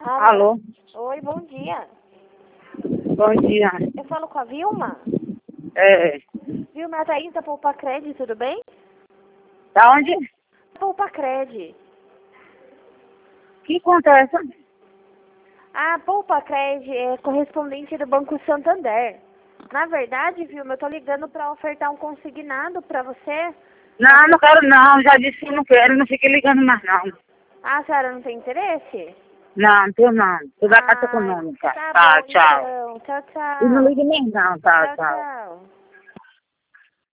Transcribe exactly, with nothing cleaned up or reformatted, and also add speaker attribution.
Speaker 1: Alô?
Speaker 2: Alô?
Speaker 1: Oi, bom dia.
Speaker 2: Bom dia.
Speaker 1: Eu falo com a Vilma?
Speaker 2: É,
Speaker 1: Vilma, é a Thaís da Poupa Cred, tudo bem?
Speaker 2: da onde?
Speaker 1: Poupa Cred.
Speaker 2: Que acontece?
Speaker 1: A Poupa Cred é correspondente do Banco Santander. Na verdade, Vilma, eu tô ligando para ofertar um consignado para você.
Speaker 2: Não, não quero não. Já disse que não quero, não fique ligando mais não.
Speaker 1: Ah, a senhora não tem interesse?
Speaker 2: Não, tô não. Tô da Caixa
Speaker 1: Ah,
Speaker 2: Econômica.
Speaker 1: tá
Speaker 2: Tá,
Speaker 1: bom
Speaker 2: tchau.
Speaker 1: então. Tchau,
Speaker 2: E não
Speaker 1: tchau.
Speaker 2: ligue mais não, tá,
Speaker 1: Tchau,
Speaker 2: tchau.
Speaker 1: tchau.